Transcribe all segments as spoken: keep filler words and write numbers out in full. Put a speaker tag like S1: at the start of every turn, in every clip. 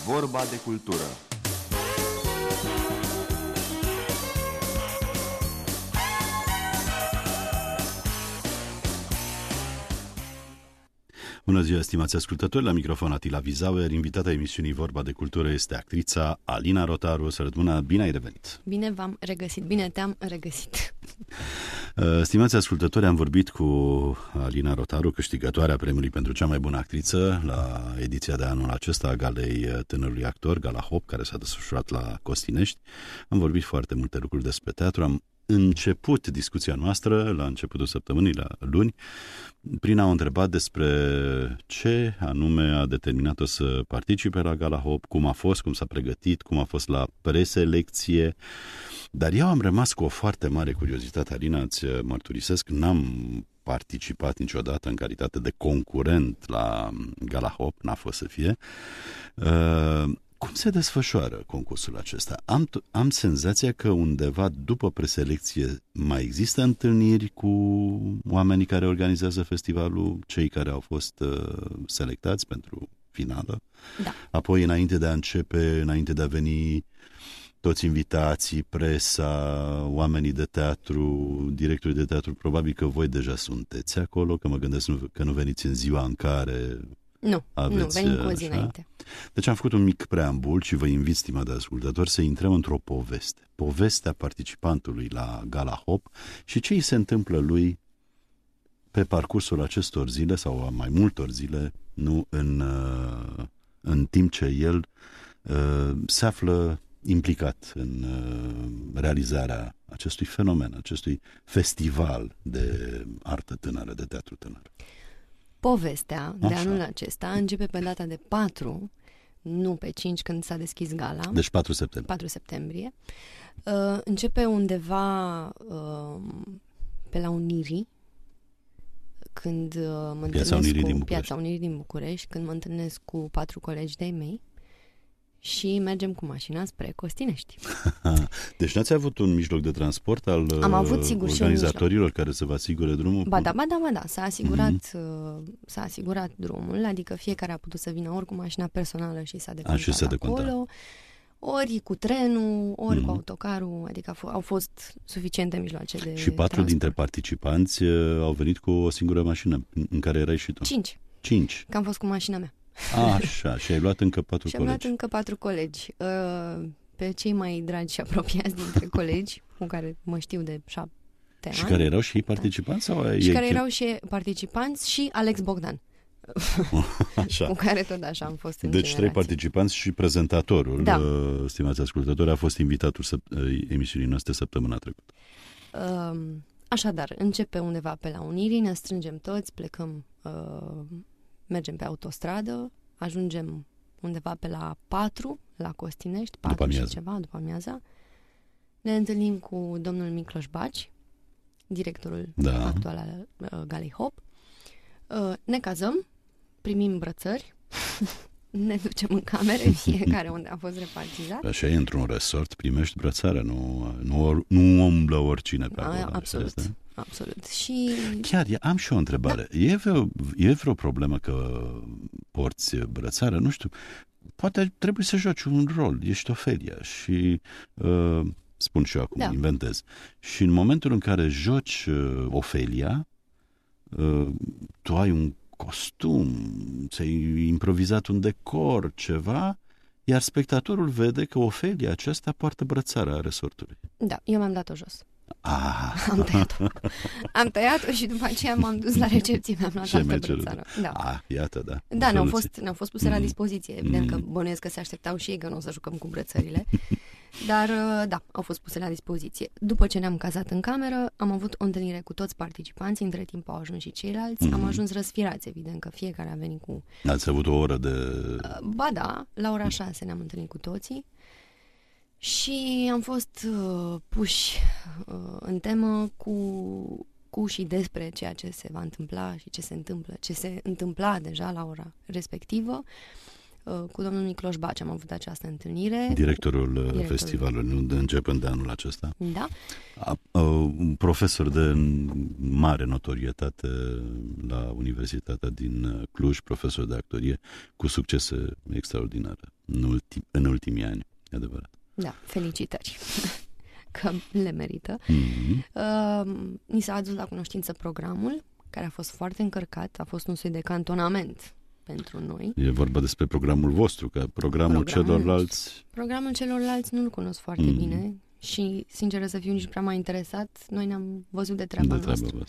S1: Vorba de cultură.
S2: Bună ziua, stimați ascultători, la microfon Atila Vizauer. Invitata emisiunii Vorba de Cultură este actrița Alina Rotaru. Să rămână, bine ai revenit!
S3: Bine v-am regăsit, bine te-am regăsit!
S2: Stimați ascultători, am vorbit cu Alina Rotaru, câștigătoarea premiului pentru cea mai bună actriță la ediția de anul acesta a Galei Tânărului Actor, Gala Hop, care s-a desfășurat la Costinești. Am vorbit foarte multe lucruri despre teatru, am început discuția noastră la începutul săptămânii, la luni, prin a o întreba despre ce anume a determinat-o să participe la Gala Hop, cum a fost, cum s-a pregătit, cum a fost la preselecție. Dar eu am rămas cu o foarte mare curiozitate, Alina, îți mărturisesc, n-am participat niciodată în calitate de concurent la Gala Hop, n-a fost să fie. Uh, Cum se desfășoară concursul acesta? Am, am senzația că undeva după preselecție mai există întâlniri cu oamenii care organizează festivalul, cei care au fost uh, selectați pentru finală.
S3: Da.
S2: Apoi, înainte de a începe, înainte de a veni toți invitații, presa, oamenii de teatru, directorii de teatru, probabil că voi deja sunteți acolo, că mă gândesc că nu veniți în ziua în care...
S3: Nu,
S2: aveți,
S3: nu, venim cu o zi
S2: așa?
S3: înainte.
S2: Deci am făcut un mic preambul și vă invit, stimați ascultători, să intrăm într-o poveste. Povestea participantului la Gala Hop și ce îi se întâmplă lui pe parcursul acestor zile sau a mai multor zile, nu în, în timp ce el se află implicat în realizarea acestui fenomen, acestui festival de artă tânără, de teatru tânăr.
S3: Povestea de
S2: Așa.
S3: anul acesta începe pe data de patru, nu pe cinci când s-a deschis gala.
S2: Deci patru septembrie.
S3: patru septembrie. Uh, începe undeva uh, pe la Unirii, când uh, mă
S2: Piața
S3: întâlnesc
S2: Unirii
S3: cu
S2: din București.
S3: Piața Unirii din București, când mă întâlnesc cu patru colegi de-ai mei și mergem cu mașina spre Costinești.
S2: Deci n-ați avut un mijloc de transport al
S3: Am avut, sigur, și un
S2: organizatorilor care să vă asigure drumul?
S3: Ba da, ba da, ba da, s-a asigurat, mm-hmm. s-a asigurat drumul, adică fiecare a putut să vină ori cu mașina personală și s-a decontat
S2: și se deconta.
S3: acolo, ori cu trenul, ori mm-hmm. cu
S2: Mhm.
S3: autocarul, adică au, f- au fost suficiente mijloace de
S2: Și patru
S3: transport.
S2: dintre participanți uh, au venit cu o singură mașină, în care erai și tu.
S3: Cinci,
S2: Cinci.
S3: că am fost cu mașina mea.
S2: Așa, și ai luat încă patru
S3: Și am luat
S2: colegi.
S3: încă patru colegi. Uh, pe cei mai dragi și apropiați dintre colegi, cu care mă știu de șapte
S2: Și
S3: ani.
S2: care erau și ei participanți? Sau
S3: Și
S2: ei
S3: care
S2: chiar-
S3: erau și participanți și Alex Bogdan,
S2: Așa.
S3: cu care tot așa am fost în
S2: Deci trei
S3: generații.
S2: participanți și prezentatorul,
S3: Da.
S2: uh, stimați ascultători, a fost invitatul săp- uh, emisiunii noastre săptămâna trecută.
S3: Um, Așadar, începe undeva pe la Unirii, ne strângem toți, plecăm, uh, mergem pe autostradă, ajungem undeva pe la patru, la Costinești, patru și
S2: amiază.
S3: ceva, după amiaza. Ne întâlnim cu domnul Micloș Baci, directorul
S2: Da.
S3: actual al uh, Galei Hop. Uh, ne cazăm, primim brățări, ne ducem în camere, fiecare unde a fost repartizat.
S2: Așa e, într-un resort primești brățară, nu, nu, nu umblă oricine pe acolo.
S3: A,
S2: așa
S3: absolut,
S2: este?
S3: absolut. Și
S2: Chiar, am și o întrebare. Da. E, vreo, e vreo problemă că porți brățară? Nu știu, poate trebuie să joci un rol. Ești Ofelia și, uh, spun și eu acum,
S3: Da.
S2: inventez. Și în momentul în care joci uh, Ofelia, uh, tu ai un costum, ți-ai improvizat un decor, ceva, iar spectatorul vede că Ofelia aceasta poartă brățara a resortului.
S3: da, eu mi-am dat-o jos.
S2: Ah,
S3: Am tăiat-o. Am tăiat-o și după aceea m-am dus la recepție, mi-am luat
S2: Ce
S3: altă
S2: mi-ai cerut?
S3: brățară. Da.
S2: ah, iată, da.
S3: Da, ne-au
S2: Soluție.
S3: fost, ne-au fost puse la
S2: Mm.
S3: dispoziție. Evident că
S2: Mm.
S3: bănuiesc că se așteptau și ei că nu o să jucăm cu brățările. Dar, da, au fost puse la dispoziție. După ce ne-am cazat în cameră, am avut o întâlnire cu toți participanții, între timp au ajuns și ceilalți.
S2: Mm.
S3: Am ajuns răsfirați, evident, că fiecare a venit cu...
S2: Ați avut o oră de...
S3: Ba da, la ora șase ne-am întâlnit cu toții. Și am fost uh, puși uh, în temă cu, cu și despre ceea ce se va întâmpla și ce se întâmplă, ce se întâmpla deja la ora respectivă. Uh, cu domnul Micloș Baci am avut această întâlnire.
S2: Directorul,
S3: Directorul.
S2: festivalului, nu de începând de anul acesta.
S3: Da.
S2: A, a, un profesor de mare notorietate la Universitatea din Cluj, profesor de actorie, cu succese extraordinare. în, ultim, în ultimii ani, e adevărat.
S3: Da, felicitări că le merită.
S2: Mm-hmm.
S3: Uh, ni s-a adus la cunoștință programul, care a fost foarte încărcat, a fost un soi de cantonament pentru noi.
S2: E vorba despre programul vostru, că programul, programul celorlalți...
S3: Programul celorlalți nu-l cunosc foarte mm. bine și, sincer să fiu, nici prea m-a interesat. Noi ne-am văzut de treaba
S2: de treaba
S3: noastră.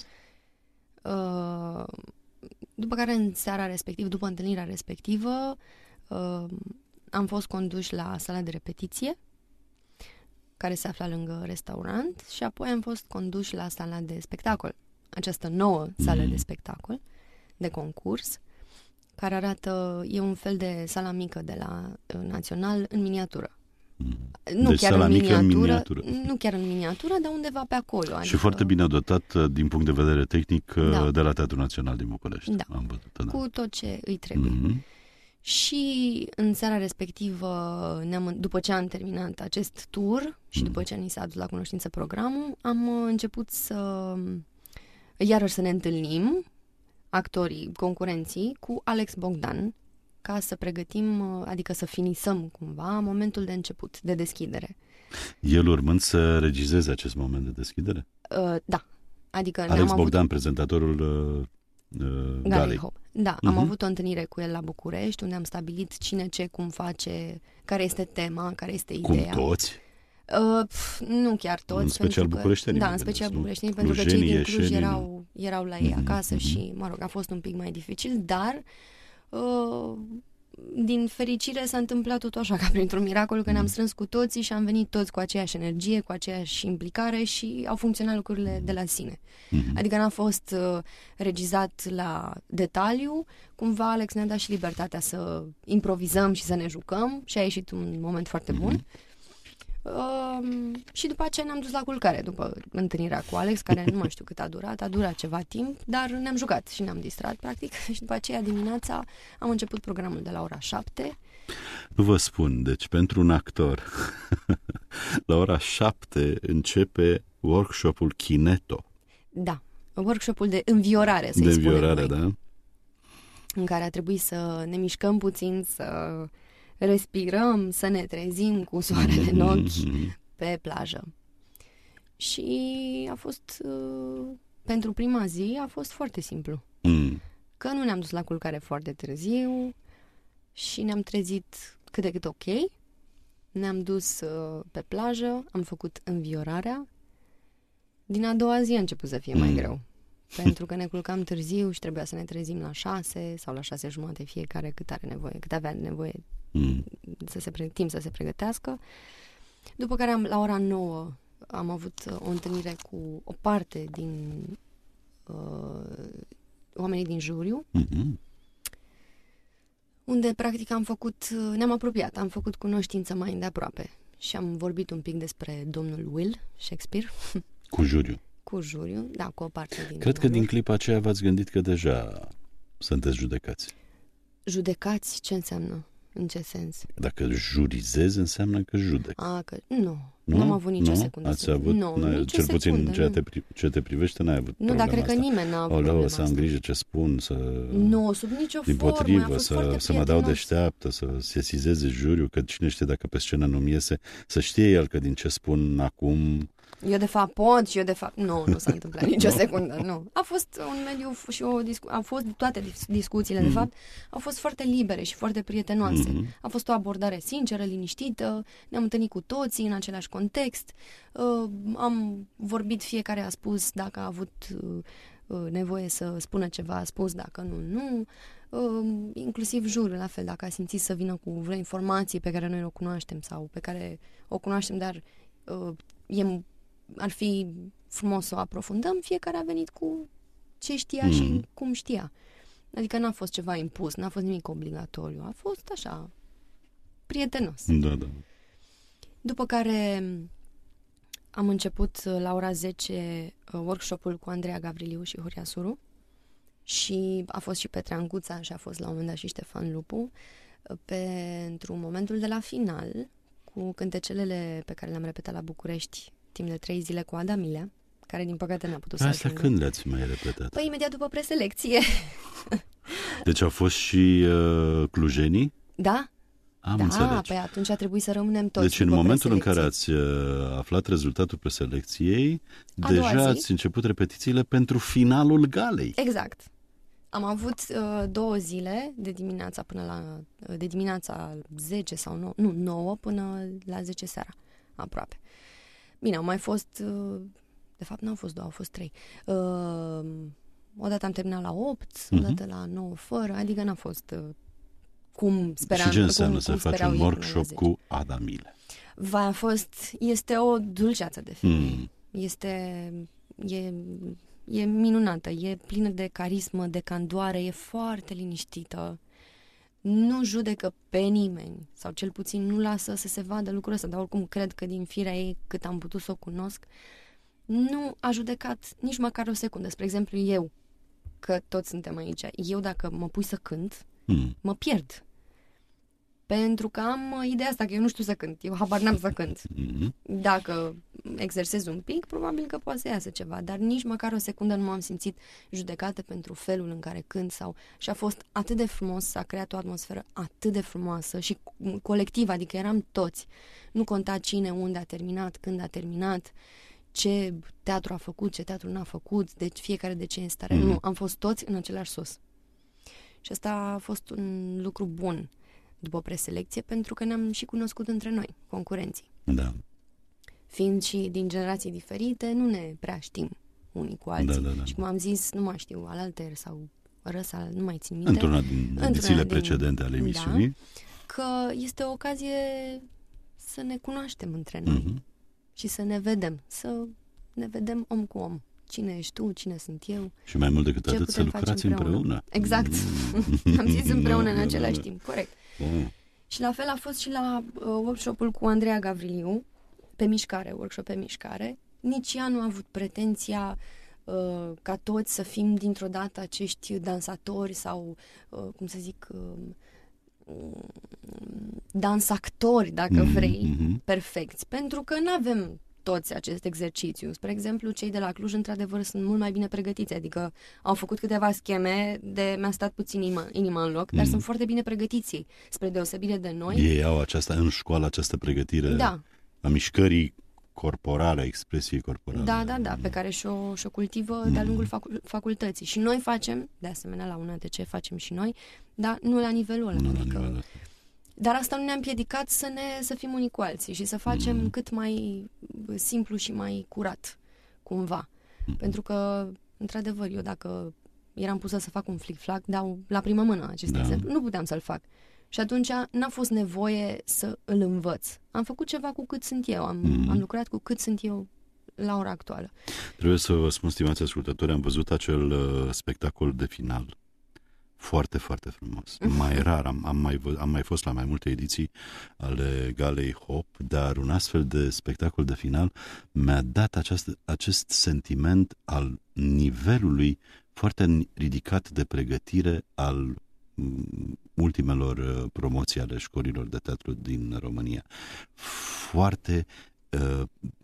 S3: Uh, după care, în seara respectivă, după întâlnirea respectivă, uh, am fost conduși la sala de repetiție, care se afla lângă restaurant, și apoi am fost conduși la sala de spectacol. Această nouă sală mm. de spectacol, de concurs, care arată, e un fel de sala mică de la uh, Național în miniatură. Mm. Nu
S2: deci
S3: chiar
S2: sala
S3: în
S2: mică
S3: miniatură,
S2: în miniatură.
S3: Nu chiar în miniatură, dar undeva pe acolo.
S2: Și
S3: adică...
S2: foarte bine dotat din punct de vedere tehnic
S3: da.
S2: de la Teatrul Național din București.
S3: Da.
S2: Am văzut, da.
S3: Cu tot ce îi trebuie. Mm-hmm. Și în seara respectivă, ne-am, după ce am terminat acest tur și după ce ni s-a adus la cunoștință programul, am început să iarăși să ne întâlnim, actorii, concurenții, cu Alex Bogdan, ca să pregătim, adică să finisăm cumva momentul de început, de deschidere.
S2: El urmând să regizeze acest moment de deschidere?
S3: Uh, da. Adică
S2: Alex
S3: ne-am
S2: Bogdan,
S3: avut...
S2: prezentatorul uh, uh, Galei.
S3: Hop. Da, uh-huh. Am avut o întâlnire cu el la București, unde am stabilit cine ce, cum face, care este tema, care este ideea.
S2: Cum toți?
S3: Uh, pf, nu chiar toți.
S2: În special bucureștenii.
S3: Da, în special bucureștenii, pentru că cei din Cluj erau, erau la ei acasă uh-huh. și, mă rog, a fost un pic mai dificil, dar uh, din fericire s-a întâmplat totul așa, ca printr-un miracol, că ne-am strâns cu toții și am venit toți cu aceeași energie, cu aceeași implicare și au funcționat lucrurile de la sine. Uh-huh. Adică n-a fost uh, regizat la detaliu, cumva Alex ne-a dat și libertatea să improvizăm și să ne jucăm și a ieșit un moment foarte bun. Uh-huh. Uh, și după aceea ne-am dus la culcare, după întâlnirea cu Alex, care nu mai știu cât a durat, a durat ceva timp, dar ne-am jucat și ne-am distrat, practic, și după aceea dimineața am început programul de la ora șapte.
S2: Nu vă spun, deci pentru un actor, la ora șapte începe workshopul Kineto.
S3: Da, workshopul de înviorare, să-i
S2: de
S3: spunem
S2: înviorare,
S3: noi,
S2: da?
S3: în care a trebuit să ne mișcăm puțin, să respirăm, să ne trezim cu soarele în ochi pe plajă. Și a fost, pentru prima zi, a fost foarte simplu.
S2: Mm.
S3: Că nu ne-am dus la culcare foarte târziu și ne-am trezit cât de cât ok. Ne-am dus pe plajă, am făcut înviorarea. Din a doua zi a început să fie mai
S2: mm.
S3: greu. Pentru că ne culcam târziu și trebuia să ne trezim la șase sau la șase jumate fiecare cât are nevoie, cât avea nevoie
S2: mm.
S3: să se pre- timp să se pregătească. După care am, la ora nouă am avut o întâlnire cu o parte din uh, oamenii din juriu,
S2: mm-hmm.
S3: unde practic am făcut, ne-am apropiat, am făcut cunoștință mai îndeaproape și am vorbit un pic despre domnul Will Shakespeare.
S2: Cu juriu.
S3: Cu juriu, da, cu o parte din...
S2: Cred că din clipa aceea v-ați gândit că deja sunteți judecați.
S3: Judecați? Ce înseamnă? În ce sens?
S2: Dacă jurizezi, înseamnă că judec.
S3: A, că nu.
S2: Nu?
S3: Nu am avut nicio
S2: nu?
S3: secundă.
S2: Ați avut,
S3: nu,
S2: n-ai,
S3: nicio
S2: cel puțin
S3: secundă,
S2: ce
S3: nu.
S2: te, pri, ce te privește, n-ai avut
S3: Nu, dar cred
S2: asta.
S3: că nimeni n-a avut
S2: Oleu,
S3: problema
S2: să am
S3: asta.
S2: grijă ce spun, să...
S3: Nu, sub nicio
S2: din
S3: formă, a
S2: potrivă,
S3: fost
S2: să,
S3: foarte
S2: să mă dau
S3: prietenos.
S2: deșteaptă, să sesizeze juriul, că cine știe dacă pe scenă nu-mi iese, să știe el că din ce spun acum...
S3: Eu de fapt pot și eu de fapt... Nu, nu s-a întâmplat nicio secundă, nu. A fost un mediu și o discu... au fost toate discuțiile, mm. de fapt, au fost foarte libere și foarte prietenoase. Mm-hmm. A fost o abordare sinceră, liniștită, ne-am întâlnit cu toții în același context, uh, am vorbit, fiecare a spus dacă a avut uh, nevoie să spună ceva, a spus, dacă nu, nu. Uh, inclusiv jurul, la fel, dacă a simțit să vină cu vreo informație pe care noi o cunoaștem sau pe care o cunoaștem, dar uh, e... ar fi frumos să o aprofundăm, fiecare a venit cu ce știa mm. și cum știa. Adică n-a fost ceva impus, n-a fost nimic obligatoriu, a fost așa, prietenos.
S2: Da, da.
S3: După care am început la ora zece workshop-ul cu Andreea Gavriliu și Horia Suru și a fost și Petre Anguța și a fost la un moment dat și Ștefan Lupu pentru momentul de la final, cu cântecelele pe care le-am repetat la București timp de trei zile cu Ada Milea, care din păcate n-a putut să
S2: Asta
S3: ajungă.
S2: când le-ați mai repetat?
S3: Păi imediat după preselecție.
S2: Deci au fost și uh, clujenii?
S3: Da,
S2: Am
S3: da,
S2: înțeles.
S3: păi atunci a trebuit să rămânem toți.
S2: Deci în momentul în care ați aflat rezultatul preselecției,
S3: a
S2: deja ați început repetițiile pentru finalul galei.
S3: Exact. Am avut uh, două zile de dimineața până la de dimineața zece sau nouă, nu, nouă până la zece seara, aproape. Bine, au mai fost, uh, de fapt n-au fost două, au fost trei. Uh, odată am terminat la opt, uh-huh. odată la nouă fără, adică n-a fost uh, cum speram.
S2: Și ce înseamnă cum, să
S3: cum
S2: faci un workshop cu Adamile?
S3: Va, a fost, este o dulceață de femeie. Mm. Este, e, e minunată, e plină de carismă, de candoare, e foarte liniștită. Nu judecă pe nimeni, sau cel puțin nu lasă să se vadă lucrul ăsta, dar oricum cred că din firea ei, cât am putut să o cunosc, nu a judecat nici măcar o secundă. Spre exemplu, eu, că toți suntem aici, eu dacă mă pui să cânt, mm. mă pierd. Pentru că am ideea asta, că eu nu știu să cânt, eu habar n-am să cânt. Mm-hmm. Dacă exersez un pic, probabil că poate să iasă ceva, dar nici măcar o secundă nu m-am simțit judecată pentru felul în care cânt sau... Și a fost atât de frumos, s-a creat o atmosferă atât de frumoasă și colectivă, adică eram toți. Nu conta cine, unde a terminat, când a terminat, ce teatru a făcut, ce teatru n-a făcut, deci fiecare de ce în stare. Mm-hmm. Nu, am fost toți în același sos. Și asta a fost un lucru bun după preselecție, pentru că ne-am și cunoscut între noi, concurenții.
S2: Da.
S3: Fiind și din generații diferite, nu ne prea știm unii cu alții. Da, da, da. Și cum am zis, nu mai știu, alalter sau răsal, nu mai țin minte.
S2: Într-una din edițiile precedente ale emisiunii.
S3: Da, că este o ocazie să ne cunoaștem între noi uh-huh. și să ne vedem, să ne vedem om cu om. Cine ești tu, cine sunt eu.
S2: Și mai mult decât atât, să lucrați împreună. împreună.
S3: Exact. Am zis împreună în același timp, corect. Oh. Și la fel a fost și la uh, workshop-ul cu Andreea Gavriliu, pe mișcare, workshop pe mișcare. Nici ea nu a avut pretenția uh, ca toți să fim dintr-o dată acești dansatori sau, uh, cum să zic, uh, dansactori, dacă mm-hmm. vrei, perfecți. Pentru că nu avem toți acest exercițiu. Spre exemplu, cei de la Cluj, într-adevăr, sunt mult mai bine pregătiți, adică au făcut câteva scheme de mi-a stat puțin inima, inima în loc, dar mm. sunt foarte bine pregătiți ei, spre deosebire de noi.
S2: Ei au aceasta, în școală această pregătire
S3: da.
S2: a mișcării corporale, a expresiei corporale.
S3: Da, da, da, pe care și-o, și-o cultivă mm. de-a lungul facu- facultății. Și noi facem, de asemenea, la U N A T C facem și noi, dar nu la nivelul ăla.
S2: Nu
S3: adică...
S2: la nivelul ăsta.
S3: Dar asta nu ne-a împiedicat să, ne, să fim unii cu alții și să facem mm. cât mai simplu și mai curat, cumva. Mm. Pentru că, într-adevăr, eu dacă eram pusă să fac un flic-flac, dau la primă mână acest da. exemplu, nu puteam să-l fac. Și atunci n-a fost nevoie să îl învăț. Am făcut ceva cu cât sunt eu, am, mm. am lucrat cu cât sunt eu la ora actuală.
S2: Trebuie să vă spun, stimați ascultători, am văzut acel uh, spectacol de final. Foarte, foarte frumos. Mai rar, am, am, mai, am mai fost la mai multe ediții ale Galei Hop, dar un astfel de spectacol de final mi-a dat această, acest sentiment al nivelului foarte ridicat de pregătire al ultimelor promoții ale școlilor de teatru din România. Foarte uh,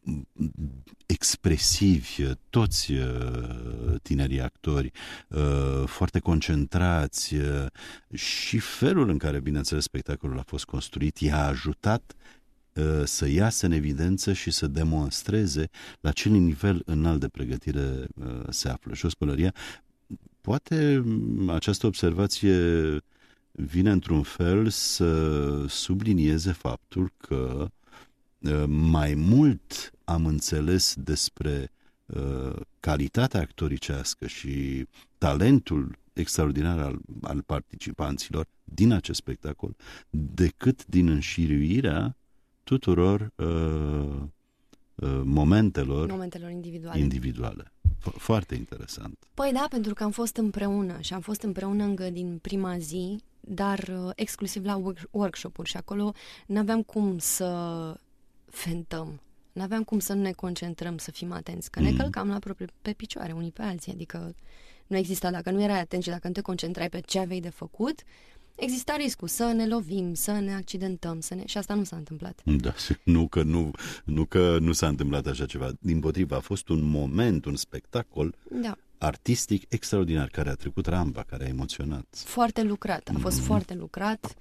S2: expresivi, toți uh, tinerii actori, uh, foarte concentrați uh, și felul în care, bineînțeles, spectacolul a fost construit i-a ajutat uh, să iasă în evidență și să demonstreze la ce nivel înalt de pregătire uh, se află. Și Ospălăria, poate această observație vine într-un fel să sublinieze faptul că mai mult am înțeles despre uh, calitatea actoricească și talentul extraordinar al, al participanților din acest spectacol decât din înșiruirea tuturor uh, uh, momentelor,
S3: momentelor individuale.
S2: individuale. Fo- foarte interesant.
S3: Păi da, pentru că am fost împreună și am fost împreună încă din prima zi, dar uh, exclusiv la work- workshop-uri și acolo n-aveam cum să fentăm. N-aveam cum să nu ne concentrăm, să fim atenți, că mm. ne călcam la propriu pe picioare unii pe alții, adică nu exista, dacă nu erai atent și dacă nu te concentrai pe ce aveai de făcut, exista riscul să ne lovim, să ne accidentăm, să ne... și asta nu s-a întâmplat.
S2: Da, nu că nu, nu că nu s-a întâmplat așa ceva, dimpotrivă, a fost un moment, un spectacol da. artistic extraordinar, care a trecut rampa, care a emoționat.
S3: Foarte lucrat, a fost mm. foarte lucrat.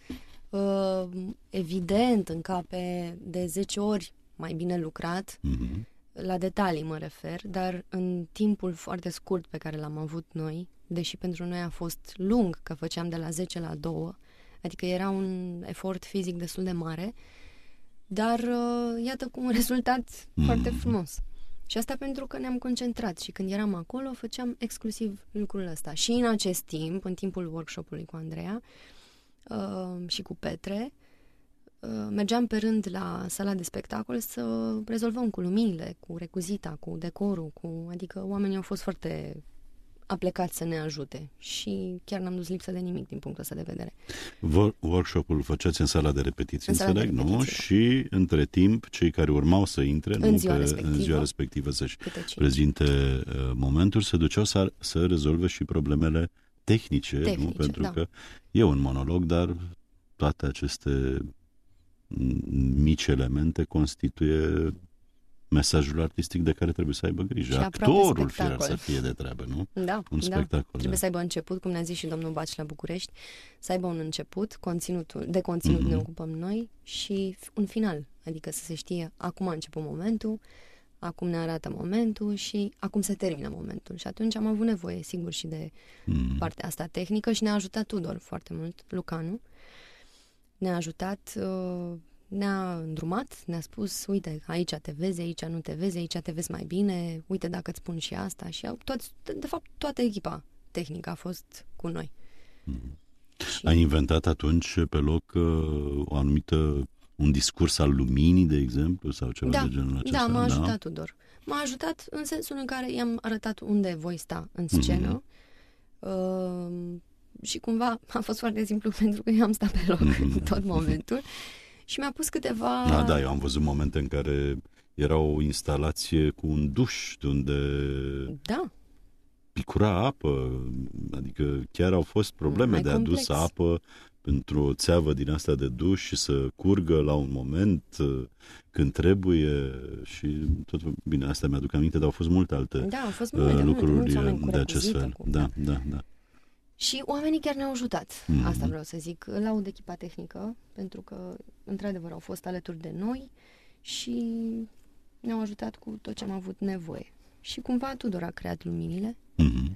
S3: Uh, evident, încape de zece ori mai bine lucrat,
S2: Mm-hmm.
S3: la detalii mă refer, dar în timpul foarte scurt pe care l-am avut noi, deși pentru noi a fost lung, că făceam de la zece la doi, adică era un efort fizic destul de mare, dar uh, iată cu un rezultat mm. foarte frumos. Și asta pentru că ne-am concentrat și când eram acolo făceam exclusiv lucrul ăsta. Și în acest timp, în timpul workshop-ului cu Andreea uh, și cu Petre, uh, mergeam pe rând la sala de spectacol să rezolvăm cu luminile, cu recuzita, cu decorul, cu... adică oamenii au fost foarte aplecați să ne ajute și chiar n-am dus lipsă de nimic din punctul ăsta de vedere.
S2: Workshop-ul făceați în sala de repetiții,
S3: în
S2: înțeleg,
S3: sala de
S2: nu?
S3: repetiții,
S2: Și între timp, cei care urmau să intre
S3: în,
S2: nu,
S3: ziua,
S2: pe,
S3: respectivă,
S2: în ziua respectivă să-și prezinte uh, momentul, se duceau să, să rezolve și problemele tehnice, tehnice nu? Pentru
S3: da.
S2: că e un monolog, dar toate aceste mici elemente constituie mesajul artistic de care trebuie să aibă grijă. Actorul fier să fie de treabă, nu?
S3: Da,
S2: un
S3: da.
S2: spectacol.
S3: Trebuie
S2: da.
S3: să aibă început, cum ne-a zis și domnul Baci la București, să aibă un început, conținutul, de conținut mm-hmm. ne ocupăm noi și un final. Adică să se știe, acum a început momentul, acum ne arată momentul și acum se termină momentul. Și atunci am avut nevoie, sigur, și de mm-hmm. partea asta tehnică și ne-a ajutat Tudor foarte mult, Lucanu. Ne-a ajutat... Uh, ne-a îndrumat, ne-a spus, uite, aici te vezi, aici nu te vezi, aici te vezi mai bine, uite dacă îți spun și asta. Și toți, de fapt, toată echipa tehnică a fost cu noi.
S2: Mm. Și... Ai inventat atunci pe loc uh, o anumită, un discurs al luminii, de exemplu, sau ceva
S3: da,
S2: de genul acesta?
S3: Da, m-a ajutat da? Tudor. M-a ajutat în sensul în care i-am arătat unde voi sta în scenă. Mm-hmm. Uh, și cumva a fost foarte simplu pentru că eu am stat pe loc mm-hmm. în tot momentul. Și mi-a pus câteva...
S2: Da, da, eu am văzut momente în care era o instalație cu un duș de unde
S3: da.
S2: picura apă, adică chiar au fost probleme
S3: mai
S2: de
S3: complex.
S2: adus apă pentru o țeavă din asta de duș și să curgă la un moment când trebuie și tot bine, asta mi-aduc aminte, dar au fost multe alte
S3: da, au fost multe,
S2: lucruri
S3: multe, multe
S2: de acest fel.
S3: Cu,
S2: da,
S3: da,
S2: da, da.
S3: Și oamenii chiar ne-au ajutat. Mm-hmm. Asta vreau să zic. Laud echipa tehnică, pentru că, într-adevăr, au fost alături de noi și ne-au ajutat cu tot ce am avut nevoie. Și cumva Tudor a creat luminile
S2: mm-hmm.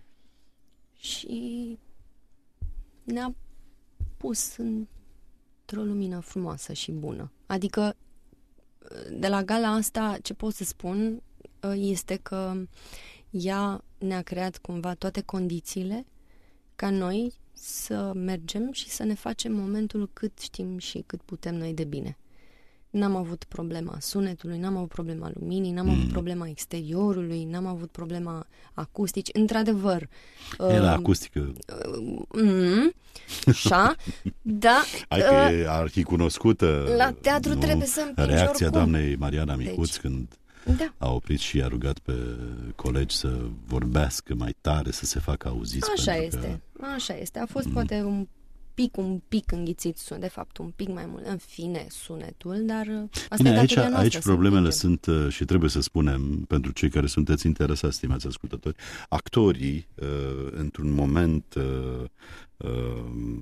S3: și ne-a pus într-o lumină frumoasă și bună. Adică, de la gala asta, ce pot să spun este că ea ne-a creat cumva toate condițiile ca noi să mergem și să ne facem momentul cât știm și cât putem noi de bine. N-am avut problema sunetului, n-am avut problema luminii, n-am mm. avut problema exteriorului, n-am avut problema acustici. Într-adevăr...
S2: Era uh, acustică.
S3: Uh, mm, așa, da.
S2: Hai că uh, e arhicunoscută.
S3: La teatru nu? Trebuie să împingi
S2: reacția
S3: oricum.
S2: Doamnei Mariana Micuț deci. când...
S3: Da.
S2: A oprit și a rugat pe colegi să vorbească mai tare, să se facă auziți.
S3: Așa este,
S2: că...
S3: așa este. A fost mm. poate un pic, un pic înghițit, de fapt un pic mai mult, în fine, sunetul, dar asta
S2: Bine,
S3: e
S2: aici,
S3: noastră,
S2: aici problemele sunt, și trebuie să spunem, pentru cei care sunteți interesați, stimați ascultători, actorii, uh, într-un moment... Uh, uh,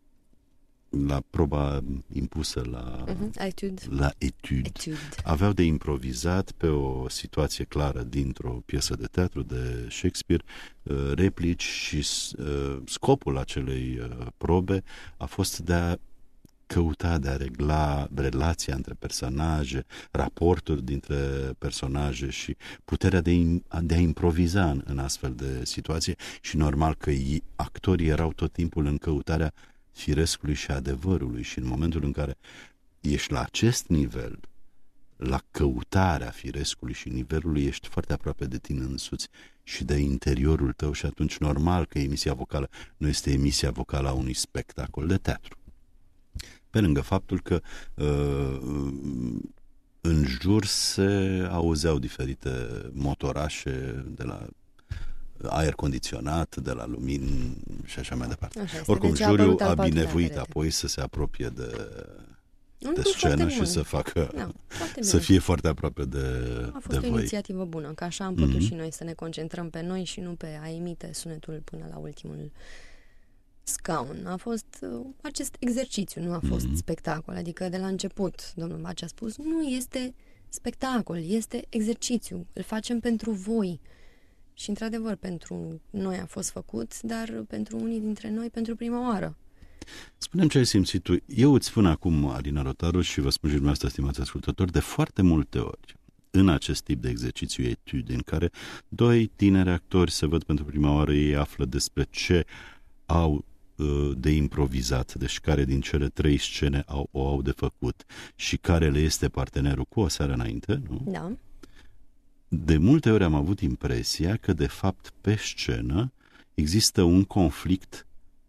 S2: la proba impusă la,
S3: uh-huh. etude.
S2: la etude,
S3: etude,
S2: aveau de improvizat pe o situație clară dintr-o piesă de teatru de Shakespeare, replici și scopul acelei probe a fost de a căuta, de a regla relația între personaje, raporturi dintre personaje și puterea de, de a improviza în, în astfel de situație și normal că ei, actorii erau tot timpul în căutarea firescului și adevărului și în momentul în care ești la acest nivel, la căutarea firescului și nivelului, ești foarte aproape de tine însuți și de interiorul tău și atunci normal că emisia vocală nu este emisia vocală a unui spectacol de teatru. Pe lângă faptul că uh, în jur se auzeau diferite motorașe de la aer condiționat, de la lumini și așa mai departe.
S3: Așa este.
S2: Oricum,
S3: deci
S2: juriul a binevoit apoi să se apropie de, de scenă și să facă,
S3: da,
S2: să fie foarte aproape de,
S3: a fost
S2: de
S3: o
S2: voi.
S3: inițiativă bună, că așa am putut mm-hmm. și noi să ne concentrăm pe noi și nu pe a emite sunetul până la ultimul scaun, a fost uh, acest exercițiu, nu a fost mm-hmm. spectacol. Adică de la început, domnul Baci a spus, nu este spectacol, este exercițiu. Îl facem pentru voi. Și într-adevăr, pentru noi a fost făcut, dar pentru unii dintre noi, pentru prima oară.
S2: Spune-mi ce ai simțit tu. Eu îți spun acum, Alina Rotaru, și vă spun și dumneavoastră, stimați ascultători, de foarte multe ori, în acest tip de exercițiu etude, în care doi tineri actori se văd pentru prima oară, ei află despre ce au de improvizat, deci care din cele trei scene au, o au de făcut și care le este partenerul cu o seară înainte, nu?
S3: Da.
S2: De multe ori am avut impresia că, de fapt, pe scenă există un conflict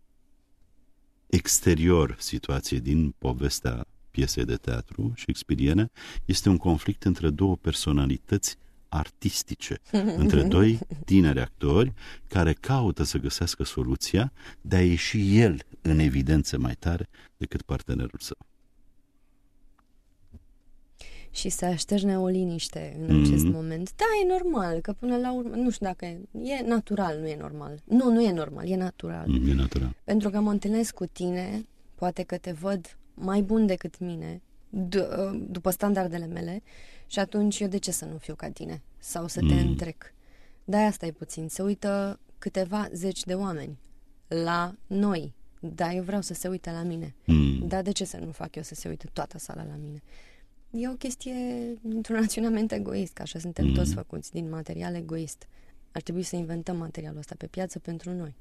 S2: exterior situației din povestea piesei de teatru shakespeariene. Este un conflict între două personalități artistice, între doi tineri actori care caută să găsească soluția de a ieși el în evidență mai tare decât partenerul său.
S3: Și să așterne o liniște în mm-hmm. acest moment. Da, e normal, că până la urmă, nu știu dacă e, e natural, nu e normal. Nu, nu e normal, e natural.
S2: Mm, e natural.
S3: Pentru că mă întâlnesc cu tine, poate că te văd mai bun decât mine, d- după standardele mele, și atunci eu de ce să nu fiu ca tine? Sau să te mm. întrec? De-aia stai puțin, se uită câteva zeci de oameni la noi. Da, eu vreau să se uite la mine. Mm. Da, de ce să nu fac eu să se uite toată sala la mine? E o chestie dintr-un raționament egoist, că așa suntem mm. toți făcuți, din material egoist. Ar trebui să inventăm materialul ăsta pe piață pentru noi.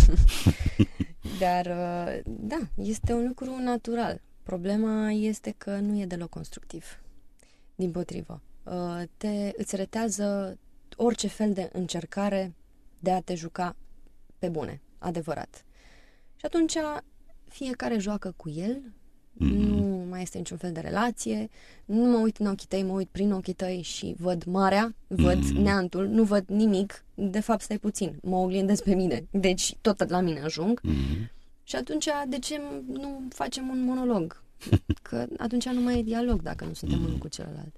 S3: Dar, da, este un lucru natural. Problema este că nu e deloc constructiv. Dimpotrivă. Te, îți retează orice fel de încercare de a te juca pe bune, adevărat. Și atunci fiecare joacă cu el, mm-hmm. nu mai este niciun fel de relație, nu mă uit în ochii tăi, mă uit prin ochii tăi și văd marea, văd mm-hmm. neantul, nu văd nimic, de fapt stai puțin, mă oglindesc pe mine, deci tot la mine ajung. Mm-hmm. Și atunci de ce nu facem un monolog? Că atunci nu mai e dialog dacă nu suntem mm-hmm. unul cu celălalt.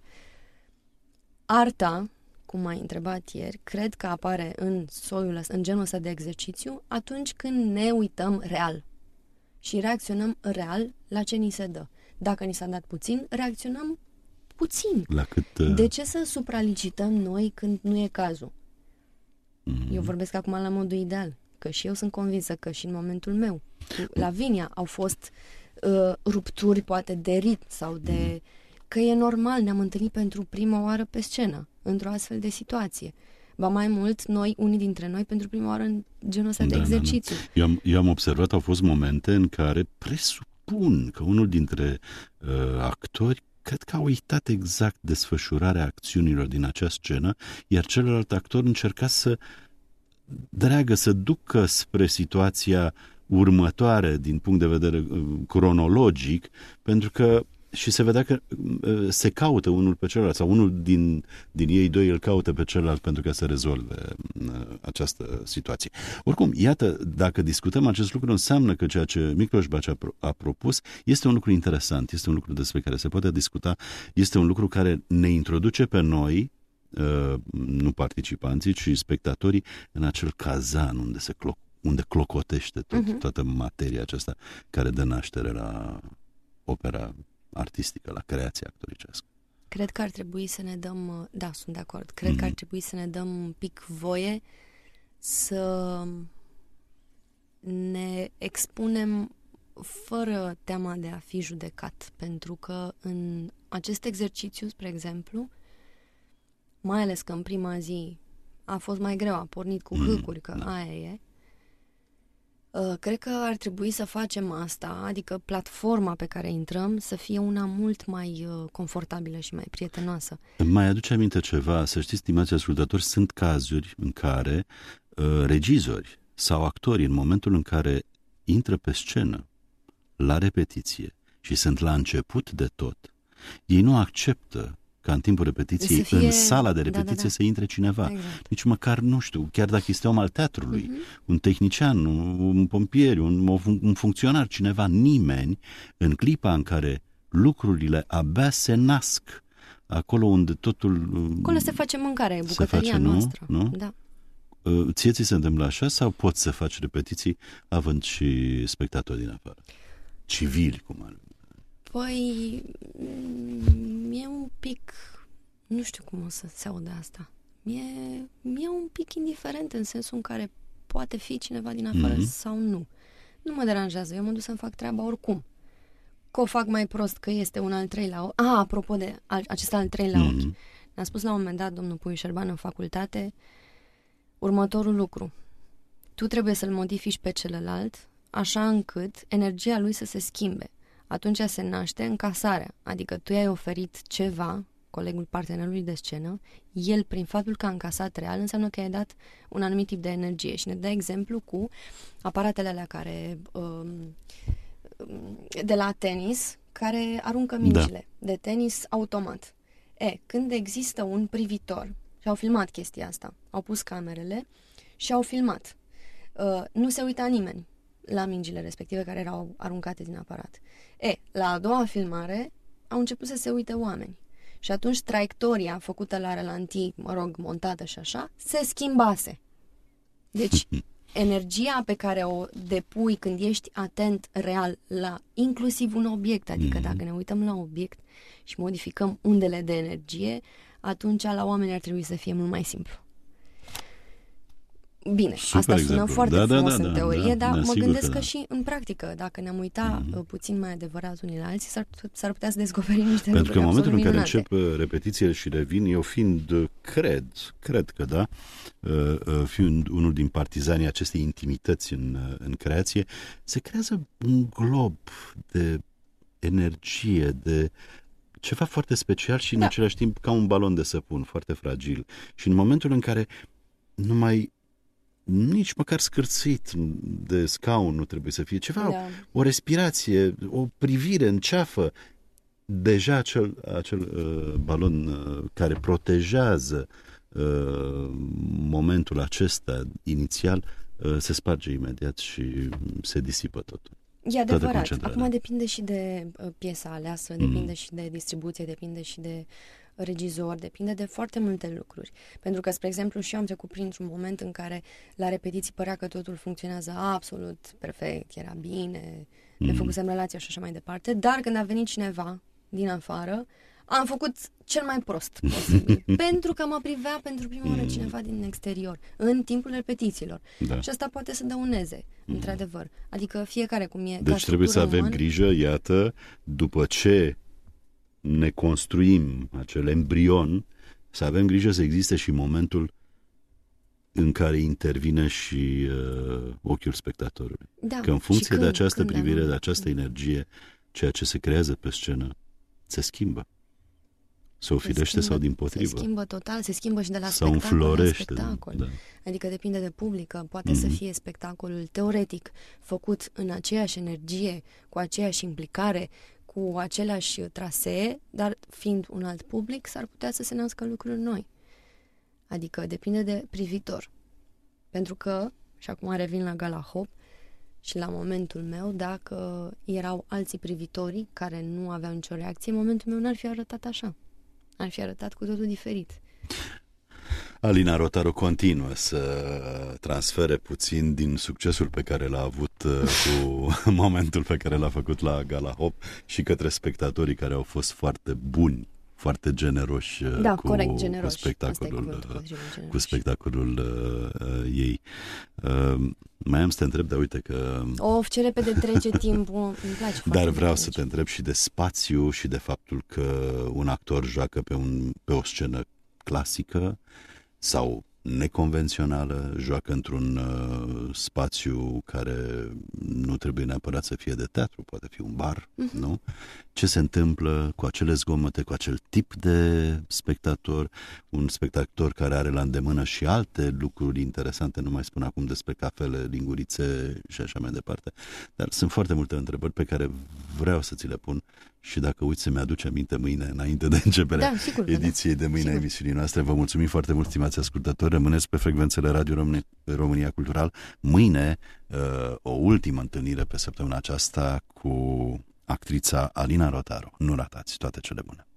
S3: Arta, cum m-ai întrebat ieri, cred că apare în soiul ăsta, în genul ăsta de exercițiu atunci când ne uităm real și reacționăm real la ce ni se dă. Dacă ni s-a dat puțin, reacționăm puțin.
S2: La cât, uh...
S3: De ce să supralicităm noi când nu e cazul? Mm-hmm. Eu vorbesc acum la modul ideal, că și eu sunt convinsă că și în momentul meu cu Lavinia au fost uh, rupturi poate de ritm sau de... Mm-hmm. Că e normal, ne-am întâlnit pentru prima oară pe scenă, într-o astfel de situație. Ba mai mult, noi, unii dintre noi, pentru prima oară în genul ăsta da, de exercițiu.
S2: Da, da. Eu, am, eu am observat, au fost momente în care presupun că unul dintre uh, actori cred că a uitat exact desfășurarea acțiunilor din acea scenă, iar celălalt actor încerca să dreagă, să ducă spre situația următoare din punct de vedere uh, cronologic, pentru că și se vedea că uh, se caută unul pe celălalt sau unul din, din ei doi îl caută pe celălalt pentru ca să rezolve uh, această situație. Oricum, iată, dacă discutăm acest lucru, înseamnă că ceea ce Miklos Baci a, a propus este un lucru interesant, este un lucru despre care se poate discuta, este un lucru care ne introduce pe noi, uh, nu participanții, ci spectatorii, în acel cazan unde se cloc, unde clocotește tot, uh-huh. toată materia aceasta care dă naștere la opera artistică, la creația actoricească.
S3: Cred că ar trebui să ne dăm, da, sunt de acord, cred mm-hmm. că ar trebui să ne dăm un pic voie să ne expunem fără teama de a fi judecat, pentru că în acest exercițiu, spre exemplu, mai ales că în prima zi a fost mai greu, a pornit cu hâcuri, că da. aia e, cred că ar trebui să facem asta, adică platforma pe care intrăm să fie una mult mai confortabilă și mai prietenoasă.
S2: Mai aduce aminte ceva, să știți, stimați ascultători, sunt cazuri în care uh, regizori sau actori, în momentul în care intră pe scenă, la repetiție și sunt la început de tot, ei nu acceptă ca în timpul repetiției, fie... în sala de repetiție, da, da, da. să intre cineva. Exact. Nici măcar, nu știu, chiar dacă este om al teatrului, uh-huh. un tehnician, un pompier, un, un funcționar, cineva, nimeni, în clipa în care lucrurile abia se nasc, acolo unde totul...
S3: Acolo se face mâncare, bucătăria face, noastră.
S2: Nu?
S3: Da.
S2: ție ți se întâmplă așa sau poți să faci repetiții având și spectatori din afară? Civili, cum ar.
S3: Păi, e un pic, nu știu cum o să se audă asta, e, e un pic indiferent în sensul în care poate fi cineva din afară mm-hmm. sau nu. Nu mă deranjează, eu mă duc să-mi fac treaba oricum. Că o fac mai prost, că este un al treilea ochi. Ah, apropo de al, acest al treilea mm-hmm. ochi. Ne-a spus la un moment dat domnul Puiu Șerban în facultate următorul lucru. Tu trebuie să-l modifici pe celălalt așa încât energia lui să se schimbe. Atunci se naște încasarea. Adică tu i-ai oferit ceva, colegul partenerului de scenă, el prin faptul că a încasat real înseamnă că i-ai dat un anumit tip de energie. Și ne dă exemplu cu aparatele alea care um, de la tenis care aruncă mingile. Da. De tenis automat. E, când există un privitor, și au filmat chestia asta, au pus camerele și au filmat. Uh, nu se uita nimeni la mingile respective care erau aruncate din aparat. E, la a doua filmare au început să se uite oameni. Și atunci traiectoria făcută la relanti, mă rog, montată și așa, se schimbase. Deci, energia pe care o depui când ești atent real la inclusiv un obiect, adică dacă ne uităm la obiect și modificăm undele de energie, atunci la oameni ar trebui să fie mult mai simplu. Bine,
S2: super
S3: asta sună
S2: exemplu.
S3: foarte
S2: da,
S3: frumos
S2: da, da,
S3: în
S2: da,
S3: teorie,
S2: da,
S3: dar
S2: da,
S3: mă gândesc că,
S2: că da.
S3: și în practică, dacă ne-am uitat mm-hmm. puțin mai adevărat unii la alții, s-ar, s-ar putea să descoperim niște
S2: Pentru că în momentul în care
S3: minunate.
S2: încep repetițiile și revin, eu fiind, cred, cred că da, fiind unul din partizanii acestei intimități în, în creație, se creează un glob de energie, de ceva foarte special și în
S3: da.
S2: același timp ca un balon de săpun, foarte fragil. Și în momentul în care nu mai nici măcar scârțit de scaun nu trebuie să fie ceva, da. o, o respirație, o privire în ceafă, deja acel, acel uh, balon uh, care protejează uh, momentul acesta inițial uh, se sparge imediat și se disipă totul.
S3: E adevărat. Acum depinde și de uh, piesa aleasă, mm. depinde și de distribuție, depinde și de regizor, depinde de foarte multe lucruri. Pentru că, spre exemplu, și eu am trecut printr-un moment în care la repetiții părea că totul funcționează absolut perfect, era bine, mm. ne făcusem relația și așa mai departe, dar când a venit cineva din afară, am făcut cel mai prost posibil. Pentru că mă privea pentru prima oară cineva din exterior, în timpul repetițiilor. Da. Și asta poate să dăuneze, mm. într-adevăr. Adică fiecare cum e.
S2: Deci trebuie să avem umană, grijă, iată, după ce ne construim acel embrion, să avem grijă să existe și momentul în care intervine și uh, ochiul spectatorului.
S3: Da,
S2: că în funcție
S3: când,
S2: de această
S3: când,
S2: privire,
S3: da,
S2: de această energie, ceea ce se creează pe scenă se schimbă. Se ofilește sau dimpotrivă.
S3: Se schimbă total, se schimbă și de la
S2: sau
S3: spectacol
S2: înflorește,
S3: la spectacol.
S2: Da.
S3: Adică depinde de public, că poate mm-hmm. să fie spectacolul teoretic făcut în aceeași energie, cu aceeași implicare, cu aceleași trasee, dar fiind un alt public, s-ar putea să se nască lucruri noi. Adică depinde de privitor. Pentru că, și acum revin la Gala Hop, și la momentul meu, dacă erau alții privitori care nu aveau nicio reacție, momentul meu n-ar fi arătat așa. Ar fi arătat cu totul diferit.
S2: Alina Rotaru continuă să transfere puțin din succesul pe care l-a avut cu momentul pe care l-a făcut la Gala Hop și către spectatorii care au fost foarte buni, foarte generoși,
S3: da,
S2: cu,
S3: corect, generoși.
S2: cu spectacolul, cu spectacolul uh, ei. Uh, mai am să te întreb, dar uite că...
S3: Of, ce repede trece timpul, îmi place.
S2: Dar vreau să te întreb și de spațiu și de faptul că un actor joacă pe, un, pe o scenă clasică sau neconvențională, joacă într-un uh, spațiu care nu trebuie neapărat să fie de teatru, poate fi un bar, uh-huh. nu? Ce se întâmplă cu acele zgomote, cu acel tip de spectator, un spectator care are la îndemână și alte lucruri interesante, nu mai spun acum despre cafele, lingurițe și așa mai departe. Dar sunt foarte multe întrebări pe care vreau să ți le pun și dacă uiți să-mi aduce aminte mâine, înainte de începerea
S3: da, sigur,
S2: ediției de mâine a emisiunii noastre. Vă mulțumim foarte mult, stimați ascultători. Rămâneți pe frecvențele Radio România, România Cultural. Mâine, uh, o ultimă întâlnire pe săptămâna aceasta cu actrița Alina Rotaru. Nu ratați, toate cele bune!